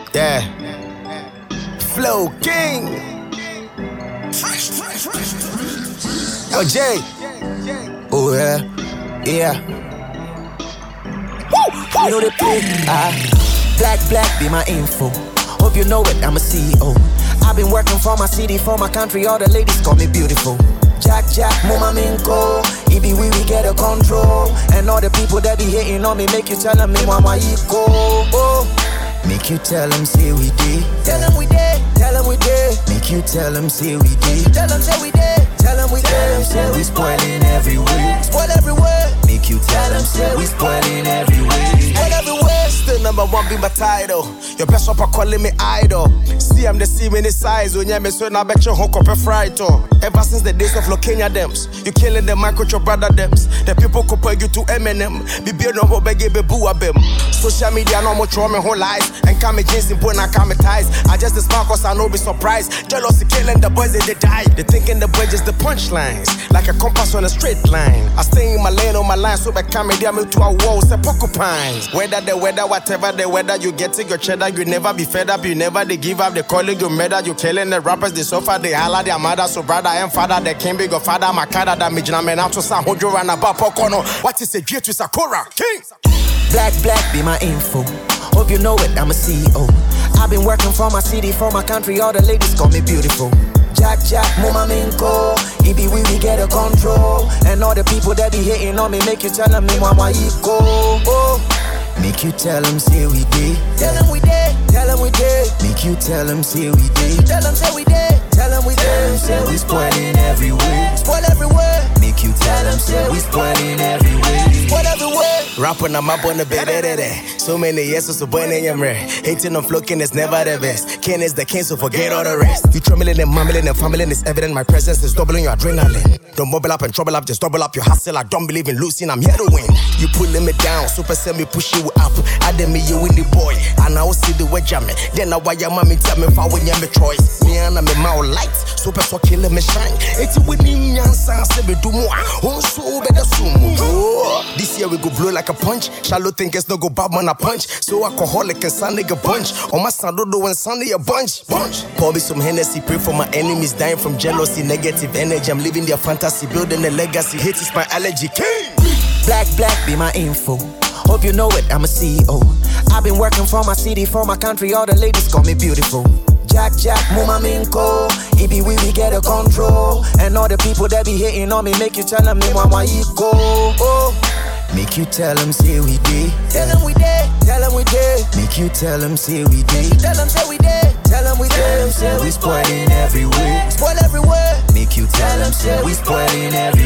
Yeah. Flow King. Yo, Jay. Oh, yeah. Yeah. You know they play. Black be my info. Hope you know it, I'm a CEO. I've been working for my city, for my country. All the ladies call me beautiful. Jack, Muma Minko. It be we get a control. And all the people that be hating on me, make you tell them me mama equal. Oh. Make you tell them say we did. Tell them we did. Tell them we did. Make you tell them say we did. Tell them say we did. Tell them we did. Tell them say we spoiling everywhere. Spoil everywhere. Make you tell them say we spoiling everywhere. Spoil everywhere. Still number one be my title. Your best rapper calling me idol. See I'm the same in the size. When you so now bet you hook up a fright. Ever since the days of Lokenya Dems, you killing the mic with your brother Dems. The people compare you to Eminem. Be beer no ho beg be boo abem. Social media no more throw me whole lies. And come jeans in point, I come ties. I just the smart cause I know be surprised. Jealousy killing the boys, they die. They thinking the boys just the punchlines. Like a compass on a straight line. I stay in my lane on my line, so I come in me to a wall, say porcupines. Whether the weather, whatever the weather, you get it, your cheddar, you never be fed up, you never they give up, they calling you murder, you killing the rappers, they suffer, they holler their mother, so brother and father, they can't be your father, my cara, that me man out to San Hojo and about Pocono. What is a G to Sakura? King! Black be my info. Hope you know it, I'm a CEO. I've been working for my city, for my country, all the ladies call me beautiful. Jack, Muma Minko. It be we get a control. And all the people that be hating on me, make you tell them me mama equal. Oh. Make you tell them say we did. Tell them we did. Tell them we did. Make you tell them say we did. Tell them say we did. Tell them we did. Tell them say we spoiling everywhere. Spoil everywhere. Make you tell them say we spoiling everywhere. Spoil everywhere. Rapping on my bonnet, baby. So many yeses, so burning your rare. Hating on flocking is never the best. Ken is the king, so forget all the rest. You trembling and mumbling and fumbling, it's evident my presence is doubling your adrenaline. Don't bubble up and trouble up, just double up your hustle. I don't believe in losing, I'm here to win. You pulling me down, super send me push you up. I did me you in the boy, and I will see the way jamming. Then I why your mommy tell me if I win your choice. Me and I'm in my lights, super so killing me shine. It's winning yansa, say me do more. Oh, so better soon. This year we go blow like a punch. Shallow thinkers no go bad man a punch. So alcoholic and Sunday a bunch. On my Sandodo and Sunday a bunch. Pour me some Hennessy, pray for my enemies dying from jealousy, negative energy. I'm living their fantasy, building a legacy. Hate is my allergy. King! Black be my info. Hope you know it, I'm a CEO. I've been working for my city, for my country, all the ladies call me beautiful. Jack, Muma Minko. It be we get a control. And all the people that be hating on me, make you tell them me mama equal. Oh. Make you tell them say we did. Tell them we did. Tell them we did. Make you tell them say we did. Tell them say we did. Tell them we did. Tell them say we spoiling everywhere. Spoil everywhere. Make you tell them say we spoiling everywhere.